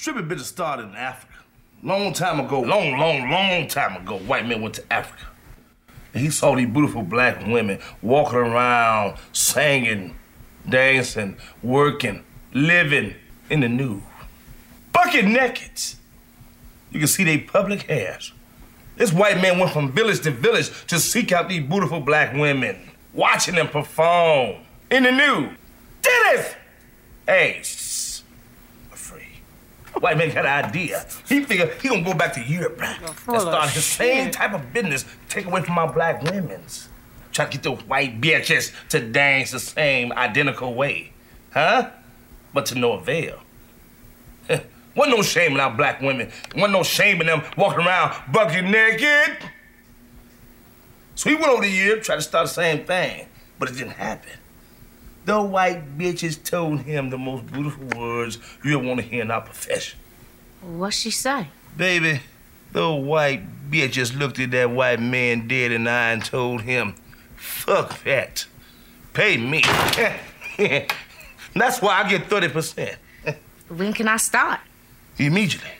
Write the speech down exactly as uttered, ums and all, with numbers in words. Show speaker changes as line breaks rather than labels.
Stripping business started in Africa. Long time ago, long, long, long time ago, white men went to Africa. And he saw these beautiful black women walking around, singing, dancing, working, living in the nude. Bucket naked. You can see their public hairs. This white man went from village to village to seek out these beautiful black women, watching them perform in the nude. Did it! Hey, shh, afraid. White man got an idea. He figured he gonna go back to Europe and start his same type of business, take away from our black women's. Try to get those white bitches to dance the same identical way, huh? But to no avail. Wasn't no shame in our black women. Wasn't no shame in them walking around bucket naked. So he went over to Europe, tried to start the same thing, but it didn't happen. The white bitches told him the most beautiful words you ever want to hear in our profession.
What'd she say?
Baby, the white bitches looked at that white man dead in the eye and told him, fuck that. Pay me. That's why I get thirty percent.
When can I start?
Immediately.